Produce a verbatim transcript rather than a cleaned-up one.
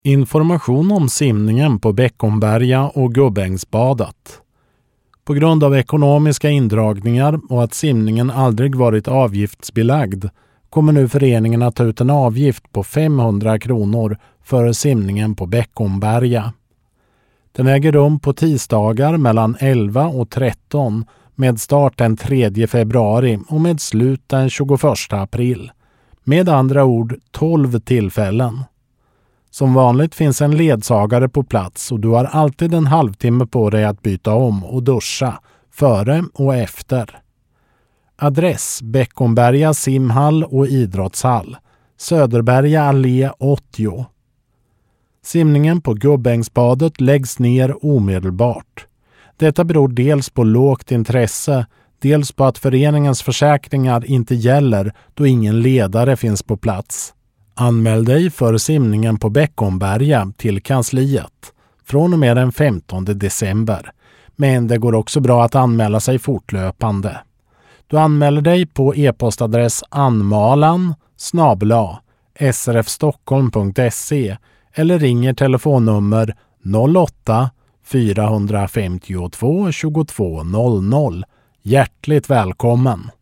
Information om simningen på Beckomberga och Gubbängsbadet. På grund av ekonomiska indragningar och att simningen aldrig varit avgiftsbelagd kommer nu föreningen att ta ut en avgift på femhundra kronor för simningen på Beckomberga. Den äger rum på tisdagar mellan elva och tretton med start den tredje februari och med slut den tjugoförsta april. Med andra ord tolv tillfällen. Som vanligt finns en ledsagare på plats och du har alltid en halvtimme på dig att byta om och duscha, före och efter. Adress: Beckomberga simhall och idrottshall, Söderberga allé åttio. Simningen på Gubbängsbadet läggs ner omedelbart. Detta beror dels på lågt intresse, dels på att föreningens försäkringar inte gäller då ingen ledare finns på plats. Anmäl dig för simningen på Beckomberga till kansliet från och med den femtonde december. Men det går också bra att anmäla sig fortlöpande. Du anmäler dig på e-postadress anmalan snabel-a srfstockholm punkt se eller ringer telefonnummer noll åtta fyra fem två tjugotvå noll noll. Hjärtligt välkommen!